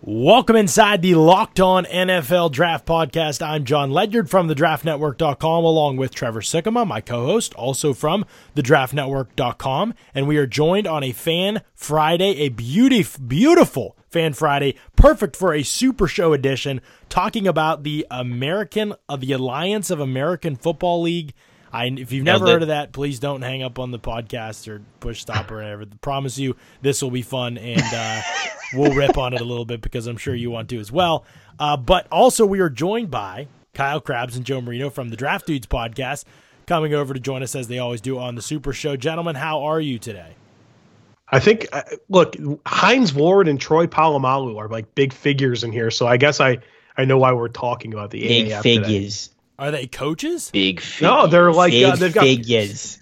Welcome inside the Locked On NFL Draft Podcast. I'm John Ledyard from thedraftnetwork.com along with Trevor Sikkema, my co-host, also from thedraftnetwork.com. And we are joined on a Fan Friday, a beautiful Fan Friday, perfect for a Super Show edition, talking about the Alliance of American Football League. If you've never heard of that, please don't hang up on the podcast or push stop or whatever. I promise you this will be fun, and we'll rip on it a little bit because I'm sure you want to as well. But also we are joined by Kyle Krabs and Joe Marino from the Draft Dudes podcast coming over to join us as they always do on the Super Show. Gentlemen, how are you today? I think, look, Hines Ward and Troy Polamalu are like big figures in here, so I guess I know why we're talking about the big AAF figures. Today. Are they coaches? Big figures. No, they're like they've got figures.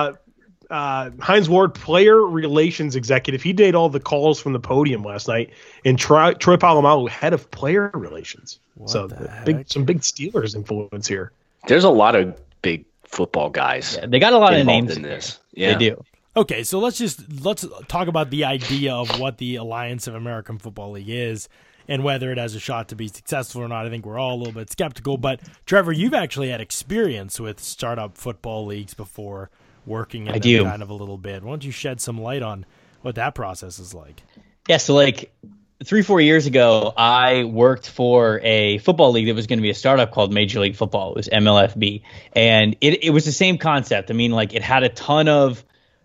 Hines Ward, player relations executive. He did all the calls from the podium last night, and Troy Polamalu, head of player relations. Some big Steelers influence here. There's a lot of big football guys. Yeah, they got a lot of names in this. Yeah. They do. Okay, so let's talk about the idea of what the Alliance of American Football League is and whether it has a shot to be successful or not. I think we're all a little bit skeptical, but Trevor, you've actually had experience with startup football leagues before, working in them kind of a little bit. Why don't you shed some light on what that process is like? Yeah, so like 3-4 years ago, I worked for a football league that was going to be a startup called Major League Football. It was MLFB, and it was the same concept. I mean, like it had a ton of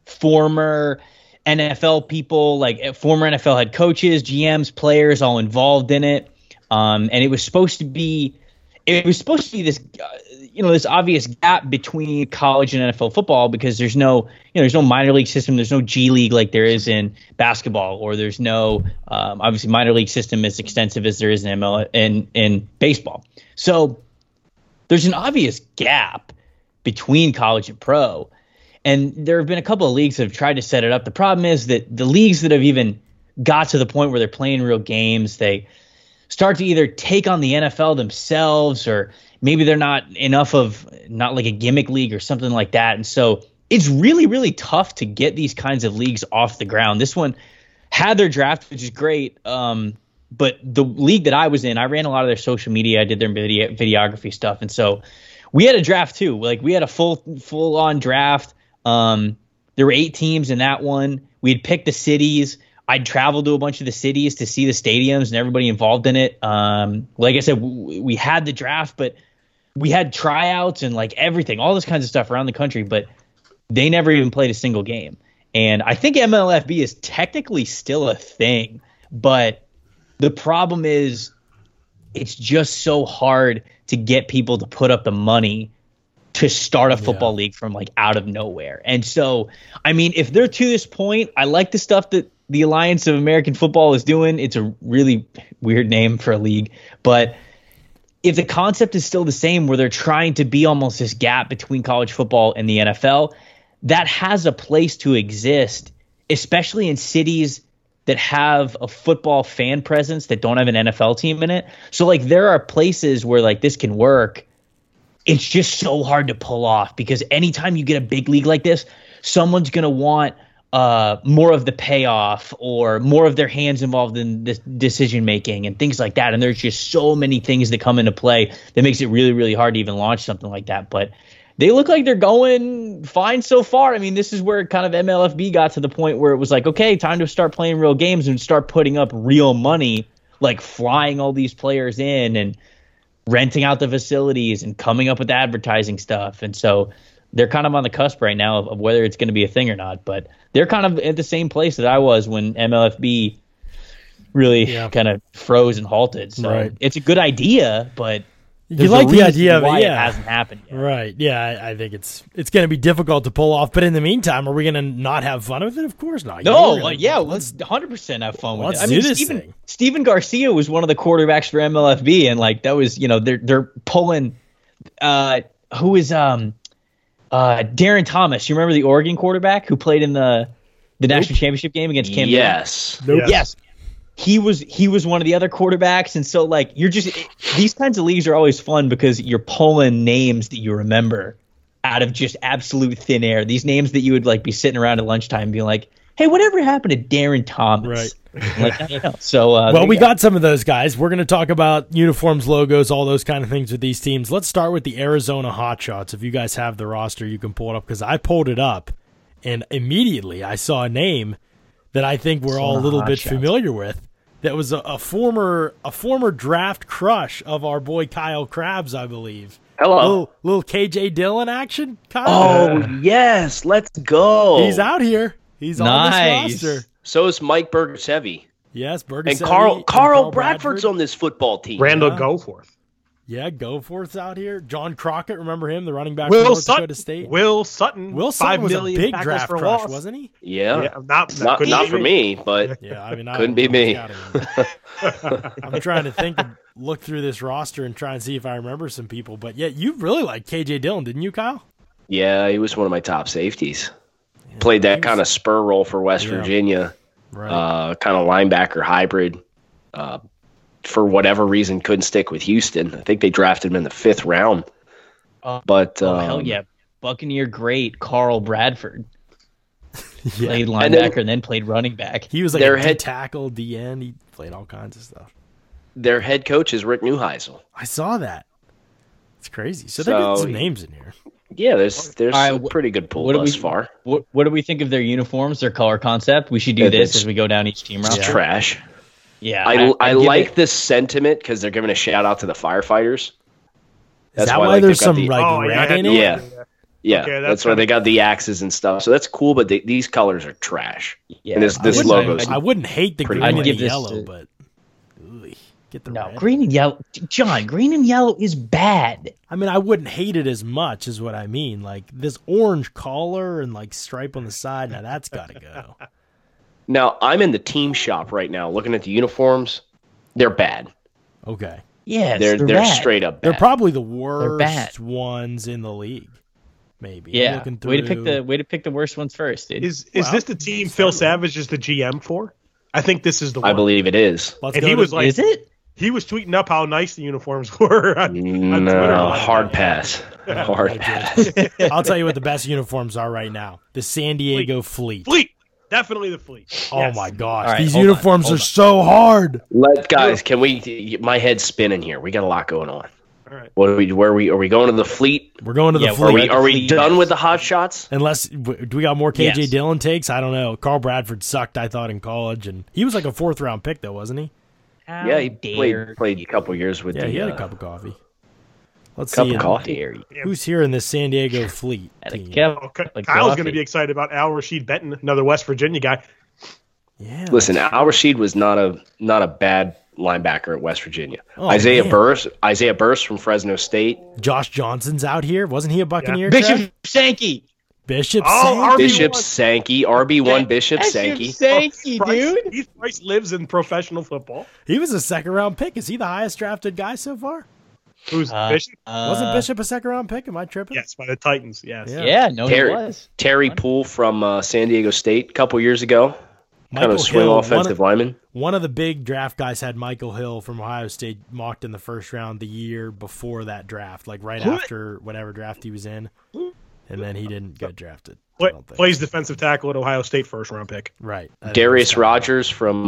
former NFL people, like former NFL head coaches, GMs, players, all involved in it. And it was supposed to be this, this obvious gap between college and NFL football because there's no minor league system. There's no G League like there is in basketball, or there's no, obviously minor league system as extensive as there is in in baseball. So there's an obvious gap between college and pro. And there have been a couple of leagues that have tried to set it up. The problem is that the leagues that have even got to the point where they're playing real games, they start to either take on the NFL themselves, or maybe they're not like a gimmick league or something like that. And so it's really, really tough to get these kinds of leagues off the ground. This one had their draft, which is great. But the league that I was in, I ran a lot of their social media. I did their videography stuff. And so we had a draft too. Like we had a full on draft. There were 8 teams in that one. We had picked the cities. I'd traveled to a bunch of the cities to see the stadiums and everybody involved in it. Like I said, we had the draft, but we had tryouts and like everything, all this kinds of stuff around the country, but they never even played a single game. And I think MLFB is technically still a thing, but the problem is it's just so hard to get people to put up the money to start a football league from like out of nowhere. And so, I mean, if they're to this point, I like the stuff that the Alliance of American Football is doing. It's a really weird name for a league, but if the concept is still the same, where they're trying to be almost this gap between college football and the NFL, that has a place to exist, especially in cities that have a football fan presence that don't have an NFL team in it. So like there are places where like this can work. It's just so hard to pull off because anytime you get a big league like this, someone's going to want more of the payoff or more of their hands involved in this decision making and things like that. And there's just so many things that come into play that makes it really, really hard to even launch something like that. But they look like they're going fine so far. I mean, this is where kind of MLFB got to the point where it was like, okay, time to start playing real games and start putting up real money, like flying all these players in and renting out the facilities and coming up with advertising stuff. And so they're kind of on the cusp right now of whether it's going to be a thing or not. But they're kind of at the same place that I was when MLFB really kind of froze and halted. So it's a good idea, but you like the idea of it, it hasn't happened yet. Right. Yeah, I think it's going to be difficult to pull off. But in the meantime, are we going to not have fun with it? Of course not. No, let's 100% have fun with it. I mean, Steven Garcia was one of the quarterbacks for MLFB, and like that was, they're pulling. Who is Darren Thomas? You remember the Oregon quarterback who played in the national championship game against Cam Newton? Yes. Yes. He was one of the other quarterbacks, and so like these kinds of leagues are always fun because you're pulling names that you remember out of just absolute thin air. These names that you would like be sitting around at lunchtime being like, hey, whatever happened to Darren Thomas? Right. Like, I don't know. So, well, we got some of those guys. We're going to talk about uniforms, logos, all those kind of things with these teams. Let's start with the Arizona Hotshots. If you guys have the roster, you can pull it up because I pulled it up, and immediately I saw a name that I think we're all a little bit familiar with. That was a former draft crush of our boy Kyle Krabs, I believe. Hello. Little KJ Dillon action, Kyle. Oh, yes. Let's go. He's out here. He's on this roster. So is Mike Bergersevi. Yes, Bergersevi. And Carl Bradford's on this football team. Randall Goforth. Yeah, Goforth's out here. John Crockett, remember him, the running back Will from North Sutton. Dakota State? Will Sutton was a big draft crush, loss. wasn't he? Yeah. Not for me, but Yeah, I mean, couldn't be me. I'm trying to look through this roster and try and see if I remember some people. But yeah, you really liked KJ Dillon, didn't you, Kyle? Yeah, he was one of my top safeties. Played that kind of spur role for West Virginia. Right. Kind of linebacker hybrid. For whatever reason, couldn't stick with Houston. I think they drafted him in the 5th round. But hell yeah, Buccaneer great Carl Bradford Yeah. played linebacker and then played running back. He was like Their a head tackle, DN. He played all kinds of stuff. their head coach is Rick Neuheisel. I saw that. It's crazy. So they got some names in here. Yeah, there's right, a pretty good pool what do thus we- far. What do we think of their uniforms, their color concept? We should do this It's- as we go down each team It's roster. trash. Yeah, I give like it- this sentiment because they're giving a shout out to the firefighters. Is that why, why like, there's they've got some the- red in it? Yeah. Yeah, Okay, that's why they got the axes and stuff. So that's cool, but these colors are trash. Yeah, and this I wouldn't- logo's I wouldn't hate the pretty green I'd and give the this yellow, to- but get the No, red. green and yellow. John, green and yellow is bad. I mean, I wouldn't hate it as much, is what I mean. Like this orange collar and like stripe on the side. Now that's got to go. Now, I'm in the team shop right now looking at the uniforms. They're bad. Okay, Yes, They're bad. straight up bad. they're probably the They're bad. worst ones in the league. Maybe. I'm Yeah, looking way to through- pick the worst ones first, dude. Is Well, this the team Phil Savage is the GM for? I think this is the one. I believe it is. Let's And go he to- was like, Is it? he was tweeting up how nice the uniforms were on Twitter. No, hard pass. Hard pass. I'll tell you what the best uniforms are right now. The San Diego Fleet. Fleet. Definitely the Fleet. Oh Yes. my gosh, All right, these hold on, uniforms hold are on. so hard. Guys, can we? My head's spinning here. We got a lot going on. All right. What are we? Are we going to the Fleet? We're going to the Yeah, Fleet. Are we Fleet, done yes. with the hot shots? Unless do we got more KJ Yes. Dillon takes? I don't know. Carl Bradford sucked, I thought, in college, and he was like a 4th round pick though, wasn't he? Yeah, he played a couple years with Yeah, the he had a cup of coffee. Let's cup see of coffee. Dare you? who's here in this San Diego Fleet At a team. cup Okay. of Kyle's coffee. going to be excited about Al Rashid Benton, another West Virginia guy. Yeah, Listen, Al Rashid was not a bad linebacker at West Virginia. Oh, Isaiah man. Burrs from Fresno State. Josh Johnson's out here. Wasn't he a Buccaneer? Bishop Trev? Sankey. Bishop. Oh, Sankey? RB1. Bishop Sankey, RB1 Bishop Sankey. Sankey, Price, dude. Heath Price lives in professional football. He was a 2nd round pick. Is he the highest drafted guy so far? Who's Bishop? Wasn't Bishop a 2nd round pick? Am I tripping? Yes, by the Titans. Yes. Yeah. Yeah, no, he Terry, was. Terry Poole from San Diego State a couple years ago. Kind Michael of swing Hill, offensive lineman. One of the big draft guys had Michael Hill from Ohio State mocked in the 1st round the year before that draft, like right after whatever draft he was in, and then he didn't get drafted. I don't think. Plays defensive tackle at Ohio State, 1st round pick. Right. Darius Rogers from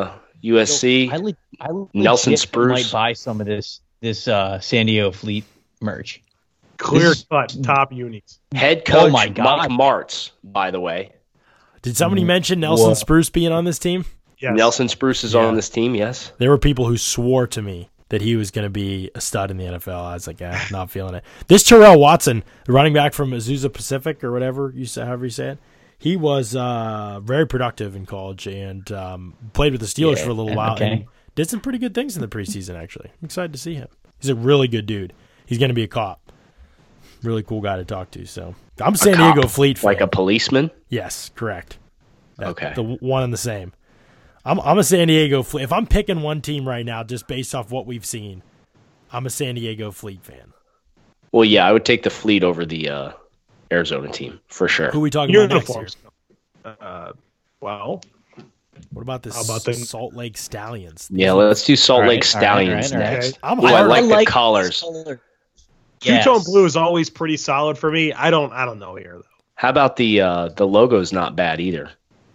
USC. I Nelson legit Spruce. might buy some of this San Diego Fleet merch. Clear This- cut top unis. Head coach my God. Mike Martz, by the way. Did somebody mention Nelson Whoa. Spruce being on this team? Yes. Nelson Spruce is on this team, yes. There were people who swore to me that he was going to be a stud in the NFL. I was like, not feeling it. This Terrell Watson, the running back from Azusa Pacific or whatever however you say it, he was very productive in college and played with the Steelers for a little while and did some pretty good things in the preseason, actually. I'm excited to see him. He's a really good dude. He's going to be a cop. Really cool guy to talk to. So I'm a San Diego Fleet fan. Like a policeman? Yes, correct. Okay. The one and the same. I'm a San Diego Fleet. If I'm picking one team right now, just based off what we've seen, I'm a San Diego Fleet fan. Well, yeah, I would take the Fleet over the Arizona team for sure. Who are we talking about next year? Uniforms. Well, What about the How about the- Salt Lake Stallions? Yeah, let's do Salt All Lake right, all Stallions right, all right, all right. next. I'm Ooh, I hard. like the this colors. color. two-tone Yes. blue is always pretty solid for me. I don't know here though. How about the logo's not bad either?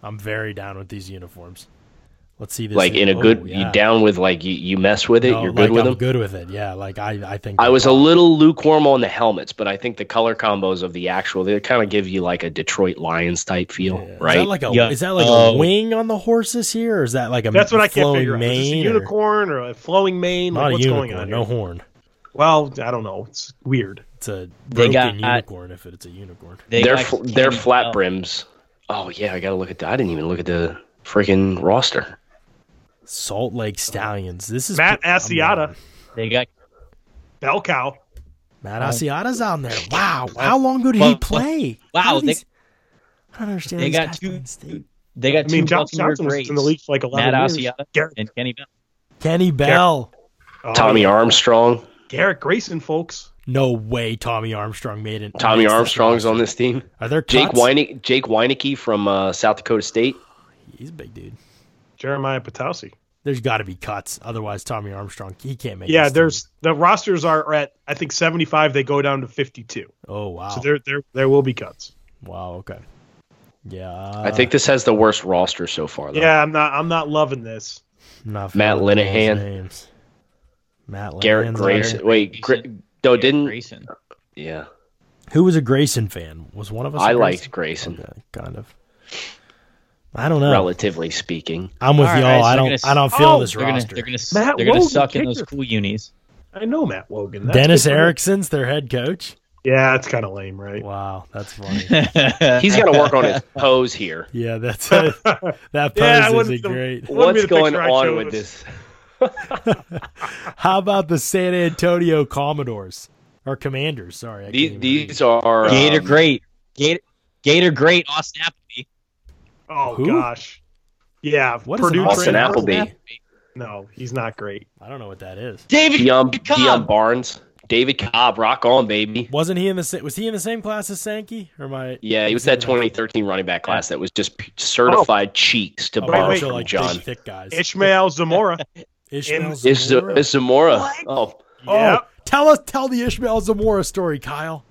I'm very down with these uniforms. Let's see this. Like in a good, you down with like you mess with it. No, you're good with them. Good with it. Yeah. Like I think I was a little lukewarm on the helmets, but I think the color combos of the actual they kind of give you like a Detroit Lions type feel, right? Is that like a wing on the horses here, or is that like a that's what I can't flowing figure out. Is this a unicorn or a flowing mane? Not like, what's a unicorn, going on? No horn. Well, I don't know. It's weird. It's a broken unicorn if it's a unicorn. They're flat brims. Oh yeah, I gotta look at that. I didn't even look at the freaking roster. Salt Lake Stallions. This is Matt Asiata. They got Bell Cow. Matt Asiata's on there. Wow. How long ago did he play? Wow. I don't understand. They got two. They got two. Josh Johnson was in the league for like 11 Matt years. Asiata and Kenny Bell. Kenny Bell. Tommy Armstrong. Garrett Grayson, folks. No way Tommy Armstrong made it. Tommy Armstrong's on this team. Are there Jake cuts? Weineke from South Dakota State. He's a big dude. Jeremiah Patausi. There's got to be cuts. Otherwise, Tommy Armstrong, he can't make it. Yeah, the rosters are at, I think, 75. They go down to 52. Oh, wow. So there will be cuts. Wow, okay. Yeah. I think this has the worst roster so far, though. Yeah, I'm not loving this. Not Matt Linehan. Garrett Grayson. Wait, Grayson. Yeah. Who was a Grayson fan? Was one of us? I liked Grayson. Okay, kind of. I don't know. Relatively speaking, I'm with y'all. I don't feel this they're roster. They're gonna suck in those cool unis. I know Matt Logan. Dennis Erickson's their head coach. Yeah, it's kind of lame, right? Wow, that's funny. He's got to work on his pose here. Yeah, that's it. That pose isn't great. What's going on with this? How about the San Antonio Commodores or Commanders? Sorry, these are Gator Great, Gator Great, Austin Appleby. Oh gosh, yeah. What Purdue is Austin Appleby? No, he's not great. I don't know what that is. Deion Barnes, David Cobb, rock on, baby. Wasn't he in the? Was he in the same class as Sankey? Or Yeah, he was that 2013 running back class that was just certified cheeks to borrow from like John. Big, thick guys. Ishmael Zamora. Zamora. Oh, yeah. Tell the Ishmael Zamora story, Kyle.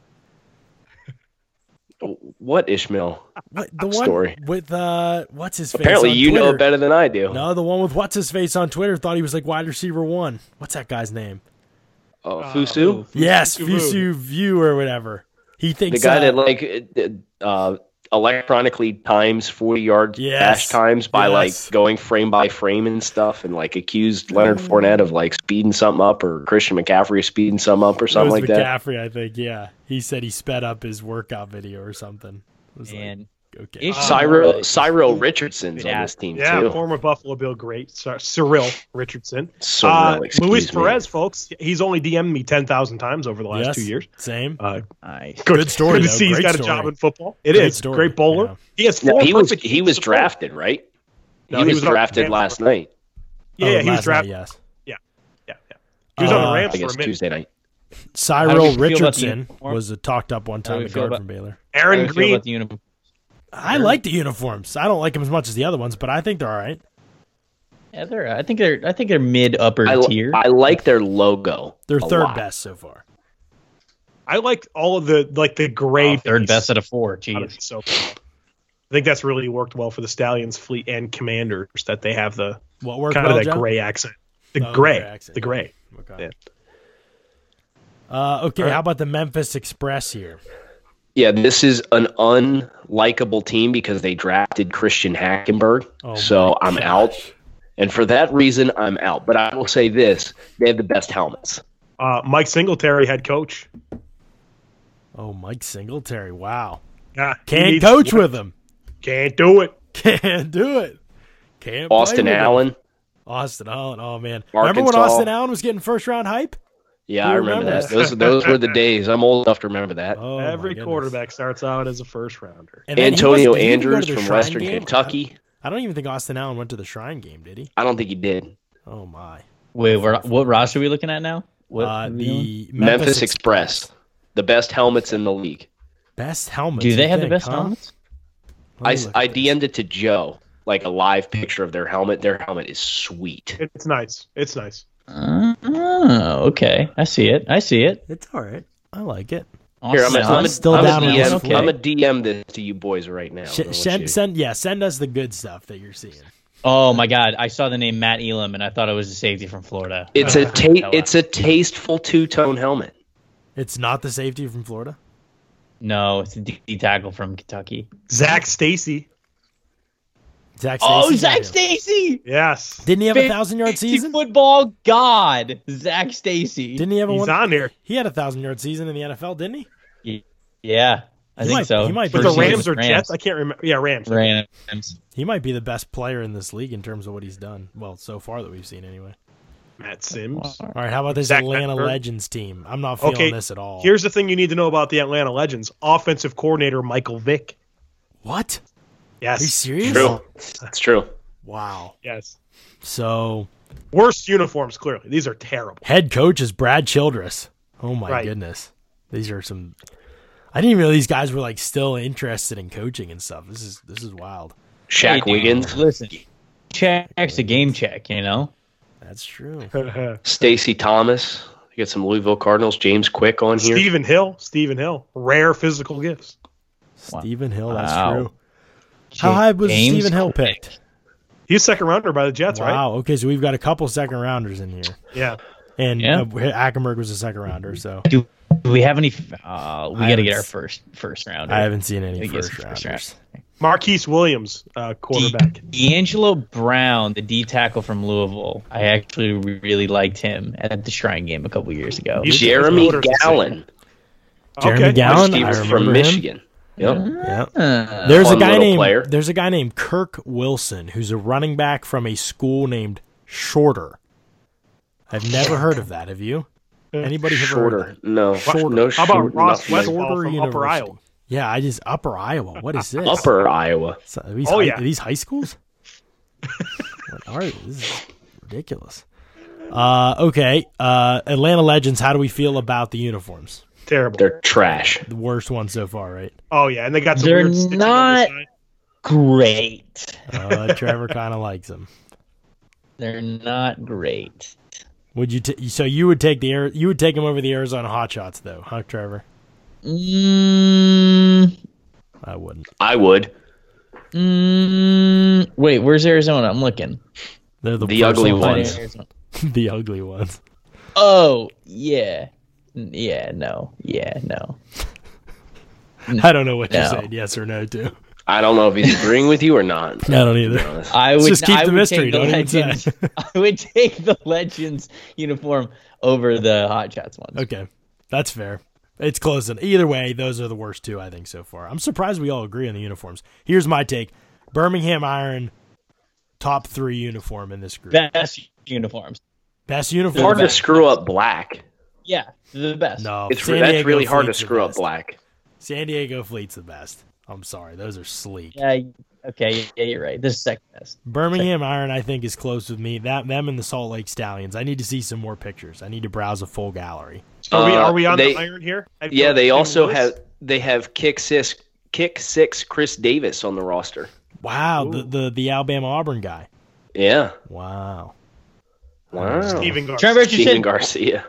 What Ishmael? The story one with what's his face? Apparently, on you Twitter. know it better than I do. No, the one with what's his face on Twitter thought he was like wide receiver 1. What's that guy's name? Fusu? Yes, Fusu View or whatever. He thinks the guy that electronically times 40-yard dash times by going frame by frame and stuff, and accused Leonard Fournette of speeding something up, or Christian McCaffrey speeding something up, or something like that. McCaffrey, I think. Yeah, he said he sped up his workout video or something. It was okay. Cyril Richardson's on this team too. Former Buffalo Bill great Cyril Richardson. Luis Perez, folks, he's only DM'd me 10,000 times over the last 2 years. Same. Good story. Good to see he's got a job in football. It is great bowler. Yeah. He has 4. He was drafted, right? No, he was drafted last night. Yeah, he was drafted. Yes. Yeah. He was on the Rams for a minute. Tuesday night. Cyril Richardson was talked up one time at guard from Baylor. Aaron Green. I like the uniforms. I don't like them as much as the other ones, but I think they're all right. Yeah, I think they're mid upper tier. I like their logo. They're third best so far. I like all of the gray. Third best out of 4. Jeez. So I think that's really worked well for the Stallions fleet and Commanders that they have the that gray accent. The gray. Okay. Yeah. Okay. How about the Memphis Express here? Yeah, this is an unlikable team because they drafted Christian Hackenberg. So I'm out. And for that reason, I'm out. But I will say this. They have the best helmets. Mike Singletary, head coach. Oh, Mike Singletary. Wow. Yeah, Can't coach with him. Can't do it. Can't do it. Can't Austin Allen. Austin Allen. Oh, man. Arkansas. Remember when Austin Allen was getting first-round hype? Yeah, I remember that. Those were the days. I'm old enough to remember that. Oh, every quarterback starts out as a first-rounder. Antonio Andrews from Western Kentucky. I don't even think Austin Allen went to the Shrine game, did he? I don't think he did. Oh, my. Wait, what roster are we looking at now? The Memphis Express. The best helmets in the league. Best helmets? Do they have the best helmets? I DM'd it to Joe, a live picture of their helmet. Their helmet is sweet. It's nice. Oh, okay. I see it. It's all right. I like it. Here, I'm still down with this. I'm a DM this to you boys right now. Send us the good stuff that you're seeing. Oh my God! I saw the name Matt Elam, and I thought it was a safety from Florida. It's a tasteful two-tone helmet. It's not the safety from Florida. No, it's a D tackle from Kentucky. Zach Stacy. Zach Stacy! Yes. Didn't he have 1,000-yard season? Football god, Zach Stacy. Didn't he have He's on there. He had 1,000-yard season in the NFL, didn't he? Yeah, I think so. He might with the Rams or Jets? I can't remember. Yeah, Rams. He might be the best player in this league in terms of what he's done. Well, so far that we've seen anyway. Matt Sims. All right, how about this Zach Atlanta Mettenberg? Legends team? I'm not feeling this at all. Here's the thing you need to know about the Atlanta Legends. Offensive coordinator Michael Vick. What? Yes. Are you serious? True. That's true. Wow. Yes. So worst uniforms, clearly. These are terrible. Head coach is Brad Childress. Oh my goodness. These are some I didn't even know these guys were like still interested in coaching and stuff. This is wild. Shaq Wiggins. Listen. Check's a game check, you know? That's true. Stacy Thomas. You got some Louisville Cardinals. James Quick on here. Stephen Hill. Rare physical gifts. Stephen Hill, that's true. How high was Stephen Hill picked? He's second rounder by the Jets, right? Wow. Okay, so we've got a couple second rounders in here. Yeah. And Ackenberg was a second rounder. So do we have any? We got to get our first rounder. I haven't seen any first rounders. Marquise Williams, quarterback. D'Angelo Brown, the D tackle from Louisville. I actually really liked him at the Shrine game a couple years ago. Jeremy Gallen. Jeremy Gallen, he was from Michigan. Yep. There's a guy named Kirk Wilson who's a running back from a school named Shorter. I've never heard of that. Have you? Anybody ever heard of that? No. Shorter. No. How about Ross Westfall from Upper Iowa? Yeah, Upper Iowa. What is this? Upper Iowa. So, are these high schools? What are these? This is ridiculous. Okay. Atlanta Legends, how do we feel about the uniforms? Terrible. They're trash. The worst one so far, right? Oh, yeah. And they got some They're weird stitching not on the side. great. Trevor kind of likes them. They're not great. Would you? So you would take them over the Arizona Hotshots, though, huh, Trevor? I wouldn't. I would. Wait, where's Arizona? I'm looking. They're the ugly ones. The ugly ones. Oh yeah, no. I don't know what you're saying. Yes or no to. I don't know if he's agreeing with you or not. I don't either. I would just keep the mystery. Don't even say. I would take the Legends uniform over the Hot Shots ones. Okay, that's fair. It's close. Either way, those are the worst two, I think, so far. I'm surprised we all agree on the uniforms. Here's my take. Birmingham Iron, top 3 uniform in this group. Best uniforms. Best uniform. It's hard to screw up black. Yeah, they're the best. No, that's really hard to screw up black. San Diego Fleet's the best. I'm sorry. Those are sleek. Yeah, okay. Yeah, you're right. This is second best. Birmingham Iron, I think, is close with me. Them and the Salt Lake Stallions. I need to see some more pictures. I need to browse a full gallery. Are we on the Iron here? Yeah, they also have Kick Six Chris Davis on the roster. Wow, the Alabama Auburn guy. Yeah. Wow. Steven Garcia.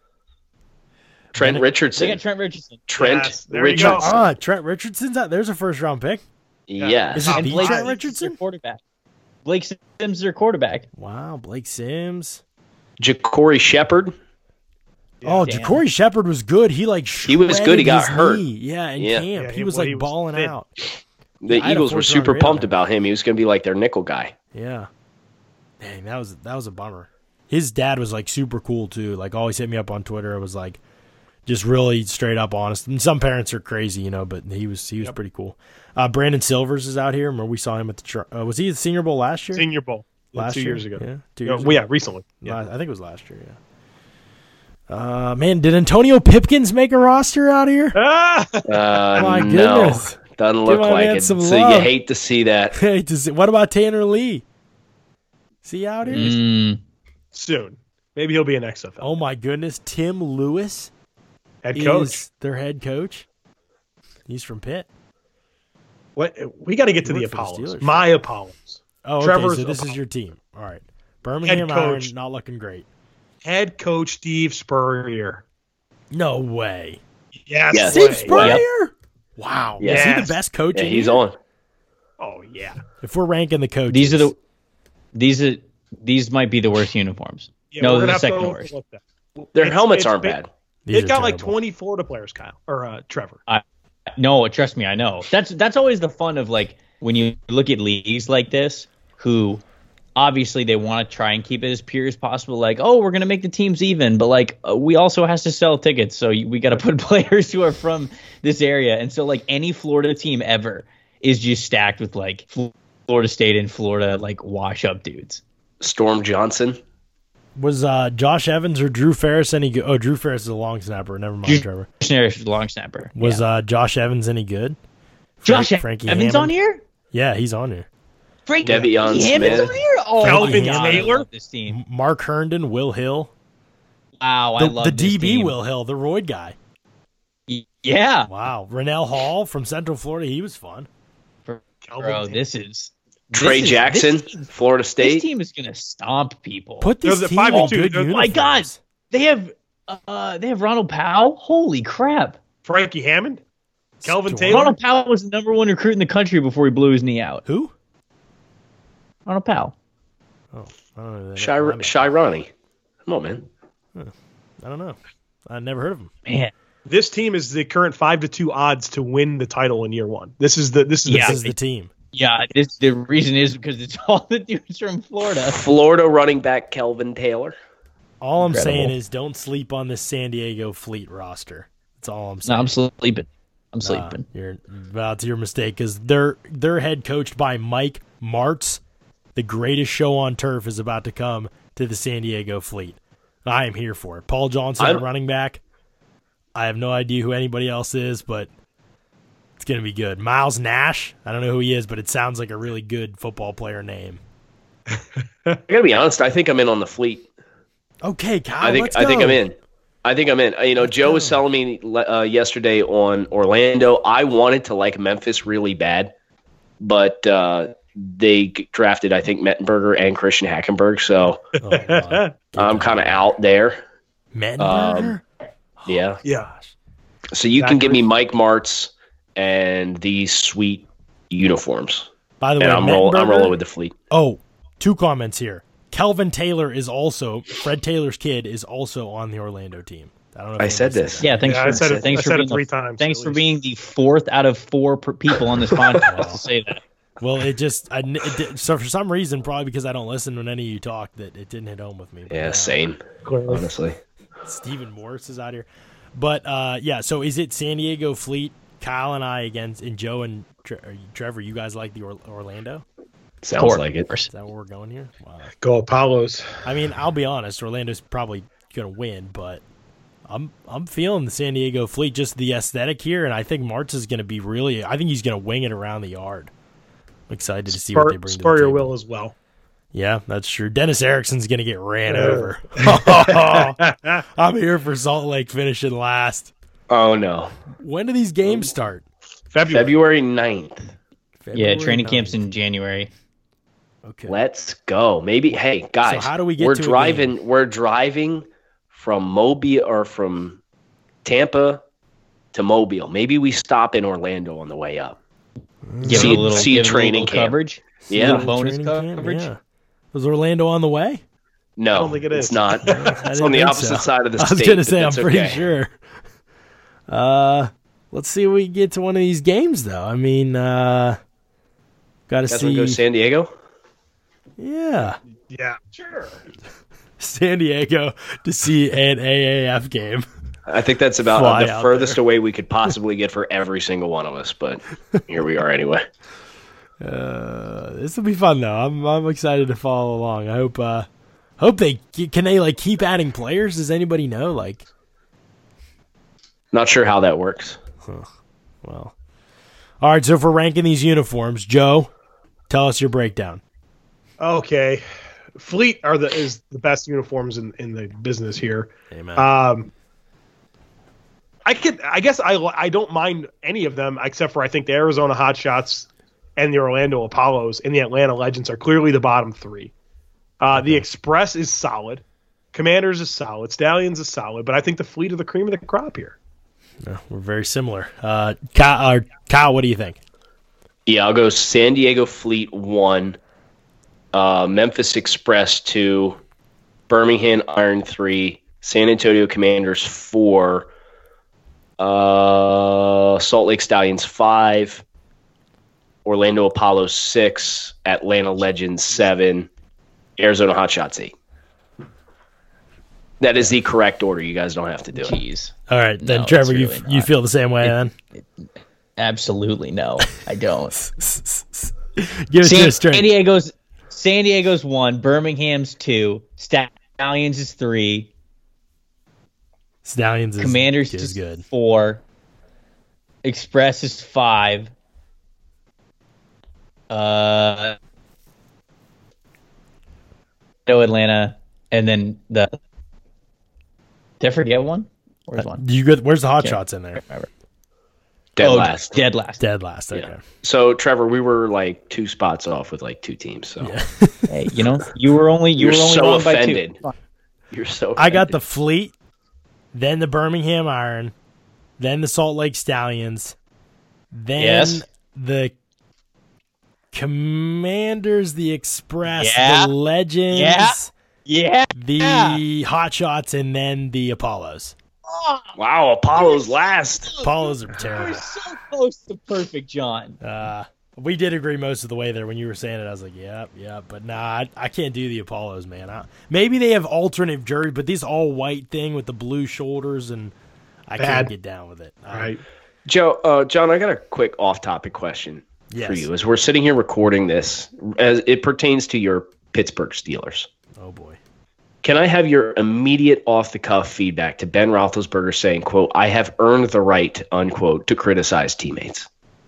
Trent Richardson. They got Trent Richardson. Richardson. Trent Richardson's out. There's a first round pick. Yeah. Is it Blake Trent Richardson? Quarterback. Blake Sims is their quarterback. Wow, Blake Sims. Ja'Cory Shepard. Oh, Ja'Cory Shepard was good. He was good. He got hurt. Knee. Yeah, in camp. He was balling out. The Eagles were super pumped about him. He was going to be like their nickel guy. Yeah. Dang, that was a bummer. His dad was super cool too. Always hit me up on Twitter. It was just really straight up honest. And some parents are crazy, but he was pretty cool. Brandon Silvers is out here. Remember we saw him at the was he at the Senior Bowl last year? Senior Bowl. Last 2 year? years ago. Yeah, 2 years ago. Yeah, recently. Yeah. I think it was last year, yeah. Man, did Antonio Pipkins make a roster out here? My goodness. No, doesn't look like it. So you hate to see that. What about Tanner Lee? Is he out here? Soon. Maybe he'll be an XFL. Oh my goodness. Tim Lewis head coach. Is their head coach. He's from Pitt. What? We got to get to the Apollos. My Apollos. Oh, okay. So this is your team. All right. Birmingham Iron, not looking great. Head coach Steve Spurrier. No way. Yes. Steve Spurrier? Yep. Wow. Yes. Is he the best coach? Yeah, in he's here? on. Oh yeah. If we're ranking the coaches, these might be the worst uniforms. Yeah, No, we're they're gonna the have to second overlook worst. that. Their It's- helmets it's aren't big. bad. These They've are got like terrible. 20 Florida players, Kyle or Trevor. No, trust me, I know. That's always the fun of like when you look at leagues like this, who obviously they want to try and keep it as pure as possible. Like, oh, we're gonna make the teams even, but like we also has to sell tickets, so we got to put players who are from this area. And so like any Florida team ever is just stacked with like Florida State and Florida like wash up dudes. Storm Johnson. Was Josh Evans or Drew Ferris any good? Oh, Drew Ferris is a long snapper. Never mind, Trevor. Long snapper. Was Josh Evans any good? Josh Frankie Evans Hammond? on here? Yeah, he's on here. Devion Hammond's Smith. on here? Oh, Calvin God, I Taylor? love this team. Mark Herndon, Will Hill. Wow, I love The this DB team. Will Hill, the Royd guy. Yeah. Wow. Rennell Hall from Central Florida, he was fun. Bro, this is Trey Jackson, Florida This State. team is gonna stomp people. Put this They're the team 5 in and 2. good They're- uniforms. My God. They have Ronald Powell. Holy crap! Frankie Hammond, Kelvin Storm. Taylor. Ronald Powell was the number 1 recruit in the country before he blew his knee out. Who? Ronald Powell. Oh, I don't know. Shy Ronnie. Come on, man. I don't know. I never heard of him. Man, This team is the current 5-2 odds to win the title in year one. This is the Yeah. This is the team. yeah. The reason is because it's all the dudes from Florida. Florida running back Kelvin Taylor. All I'm Incredible. saying is don't sleep on this San Diego Fleet roster. That's all I'm No, saying. I'm sleeping. I'm sleeping. That's your mistake because they're head coached by Mike Martz. The greatest show on turf is about to come to the San Diego Fleet. I am here for it. Paul Johnson at running back. I have no idea who anybody else is, but it's going to be good. Miles Nash. I don't know who he is, but it sounds like a really good football player name. I gotta be honest. I think I'm in on the Fleet. Okay, Kyle. I think let's I think go. I'm in. I think I'm in. You know, Joe was telling me yesterday on Orlando. I wanted to like Memphis really bad, but they drafted I think Mettenberger and Christian Hackenberg, so Oh, wow. I'm kind of out there. Mettenberger? Yeah. Yeah. So you can give me Mike Martz and these sweet uniforms, By the way, and I'm Mettenberger- rolling with the Fleet. Oh, 2 comments here. Kelvin Taylor is also Fred Taylor's kid is also on the Orlando team. I don't know. If I anybody said this. Yeah, thanks Yeah, for I said it- thanks I for said it being 3 the, times, Thanks at for least. being the 4th out of 4 people on this podcast to say that. Well, so for some reason, probably because I don't listen when any of you talk, that it didn't hit home with me. But, Yeah, same. Clearly. Honestly, Stephen Morris is out here, but yeah. So is it San Diego Fleet? Kyle and I against, and Joe and Trevor. You guys like the Orlando? sounds like it. Is that where we're going here? Wow. Go Apollos. I mean, I'll be honest. Orlando's probably going to win, but I'm feeling the San Diego Fleet, just the aesthetic here, and I think Martz is going to be really. I think he's going to wing it around the yard. I'm excited to see what they bring to the Spurrier table. will as well. Yeah, that's true. Dennis Erickson's going to get ran over. I'm here for Salt Lake finishing last. Oh no, When do these games start? February 9th. Yeah, training 9th. camp's in January. Okay. Let's go. Maybe. Hey guys, So how do we get we're to a driving. game? We're driving from Mobile or from Tampa to Mobile. Maybe we stop in Orlando on the way up. Give See- it a little, see give it a training little camp. coverage. Yeah. Little bonus Training camp, coverage. yeah. Was Orlando on the way? No, I don't think it is. it's not. I It's didn't on the think opposite so. side of the I state. was going to but say, I'm that's pretty okay. sure. Let's see if we can get to one of these games, though. I mean, got to You guys want to see. go San Diego? Yeah. Yeah, sure. San Diego to see an AAF game. I think that's about Fly the out furthest away we could possibly get for every single one of us. But here we are anyway. This will be fun, though. I'm excited to follow along. I hope they keep adding players. Does anybody know? Like, Not sure how that works. well, all right. So if we're ranking these uniforms, Joe, tell us your breakdown. Okay. Fleet is the best uniforms in the business here. Amen. I guess I don't mind any of them except for I think the Arizona Hotshots and the Orlando Apollos and the Atlanta Legends are clearly the bottom 3. The Express is solid. Commanders is solid. Stallions is solid. But I think the Fleet are the cream of the crop here. We're very similar. Kyle, what do you think? Yeah, I'll go San Diego Fleet 1, Memphis Express 2, Birmingham Iron 3, San Antonio Commanders 4, Salt Lake Stallions 5, Orlando Apollo 6, Atlanta Legends 7, Arizona Hotshots 8. That is the correct order. You guys don't have to do it. Jeez. All right, then Trevor, really you feel the same way then? Absolutely no, I don't. Give it to us straight. San Diego's 1, Birmingham's 2, Stallions is 3, Stallions is Commanders is good. 4, Express is 5. Atlanta, and then did I forget one? Where's one? Where's the Hot Shots in there? Dead last. Dead last. Okay. Yeah. So Trevor, we were like 2 spots off with like 2 teams. So hey, you were only so wrong offended. by 2. You're so offended. I got the Fleet, then the Birmingham Iron, then the Salt Lake Stallions, then the Commanders, the Express, the Legends, the Hot Shots, and then the Apollos. Wow, Apollo's last. Apollos are terrible. You're so close to perfect, John. We did agree most of the way there. When you were saying it, I was like, yep. But nah, I can't do the Apollos, man. Maybe they have alternate jersey, but this all-white thing with the blue shoulders, and I can't get down with it. Right. Joe, John, I got a quick off-topic question for you. As we're sitting here recording this, as it pertains to your Pittsburgh Steelers. Oh, boy. Can I have your immediate off-the-cuff feedback to Ben Roethlisberger saying, quote, I have earned the right, unquote, to criticize teammates?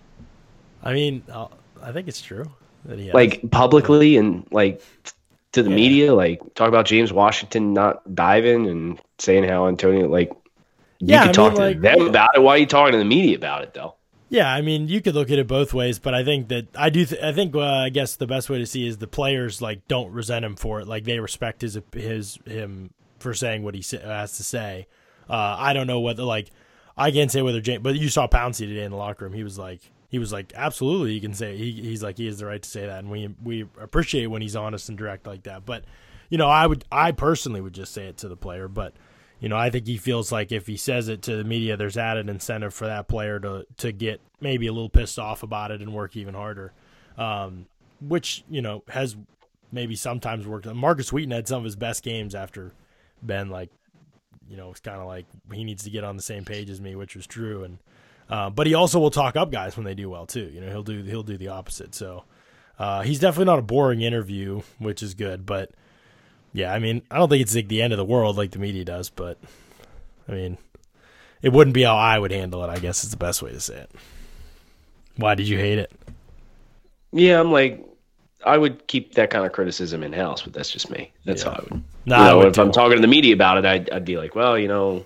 I mean, I think it's true that he has. Like, publicly and, like, to the media, like, talk about James Washington not diving and saying how Antonio, like, you could talk to them about it. Why are you talking to the media about it, though? Yeah, I mean, you could look at it both ways, but I think that I guess the best way to see is the players like don't resent him for it, like they respect him for saying what he has to say. I don't know whether I can't say whether James, but you saw Pouncey today in the locker room. He was like absolutely, you can say he's like he has the right to say that, and we appreciate when he's honest and direct like that. But I personally would just say it to the player, but. I think he feels like if he says it to the media, there's added incentive for that player to get maybe a little pissed off about it and work even harder, which, has maybe sometimes worked. Marcus Wheaton had some of his best games after Ben, it's kind of like he needs to get on the same page as me, which was true. And but he also will talk up guys when they do well too. He'll do the opposite. So he's definitely not a boring interview, which is good, but. Yeah, I mean, I don't think it's like the end of the world like the media does, but, I mean, it wouldn't be how I would handle it, I guess is the best way to say it. Why did you hate it? Yeah, I'm like, I would keep that kind of criticism in-house, but that's just me. That's how I would. If I'm talking to the media about it, I'd be like, well,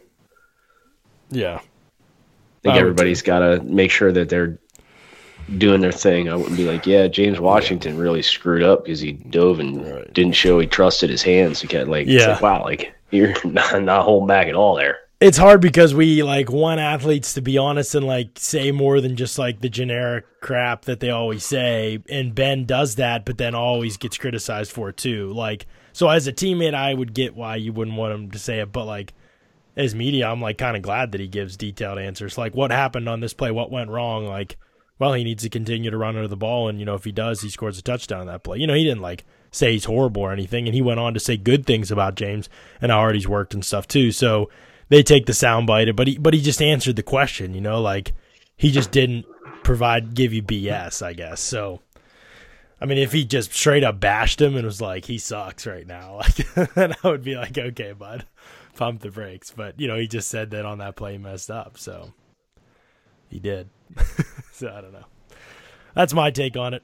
Yeah. I think everybody's got to make sure that they're doing their thing. I wouldn't be like, yeah, James Washington really screwed up because he dove and didn't show he trusted his hands. He got it's like, wow, you're not holding back at all there. It's hard because we want athletes to be honest and say more than just the generic crap that they always say. And Ben does that, but then always gets criticized for it too. So as a teammate, I would get why you wouldn't want him to say it, but as media, I'm kind of glad that he gives detailed answers. What happened on this play? What went wrong? Well, he needs to continue to run under the ball, and, if he does, he scores a touchdown on that play. He didn't, say he's horrible or anything, and he went on to say good things about James and how hard he's worked and stuff, too. So they take the soundbite, but he just answered the question, he just didn't give you BS, I guess. So, I mean, if he just straight up bashed him and was like, he sucks right now, then I would be like, okay, bud, pump the brakes. But, he just said that on that play he messed up, so he did. So I don't know. That's my take on it.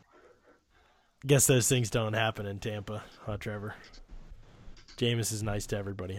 Guess those things don't happen in Tampa, huh, Trevor? Jameis is nice to everybody,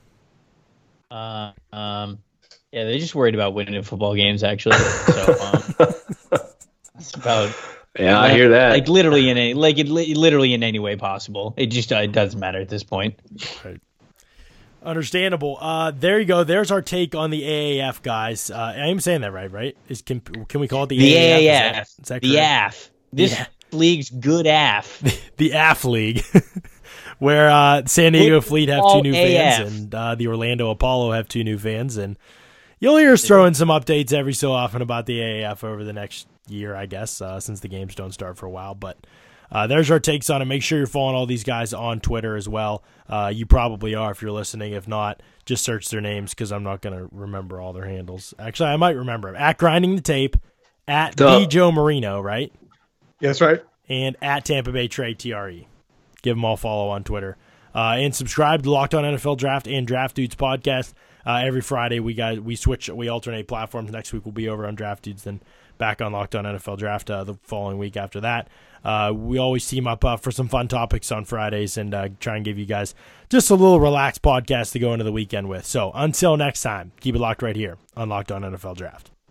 huh? Yeah, they're just worried about winning football games, actually. So that's about. Yeah, I hear that. Literally literally in any way possible. It just it doesn't matter at this point. Right. Understandable. There you go. There's our take on the AAF, guys. I am saying that right? Can we call it the AAF? Is that the AF. This league's good AF. The AF League, where San Diego Fleet have 2 new fans and the Orlando Apollo have 2 new fans. And you'll hear us throwing some updates every so often about the AAF over the next year, I guess, since the games don't start for a while. But there's our takes on it. Make sure you're following all these guys on Twitter as well. You probably are if you're listening. If not, just search their names because I'm not going to remember all their handles. Actually, I might remember them. At Grinding the Tape, at the Joe Marino, right? Yeah, that's right. And at Tampa Bay Trey TRE. Give them all a follow on Twitter. And subscribe to Locked On NFL Draft and Draft Dudes podcast. Every Friday we alternate platforms. Next week we'll be over on Draft Dudes, then back on Locked On NFL Draft the following week after that. We always team up for some fun topics on Fridays and try and give you guys just a little relaxed podcast to go into the weekend with. So until next time, keep it locked right here on Locked On NFL Draft.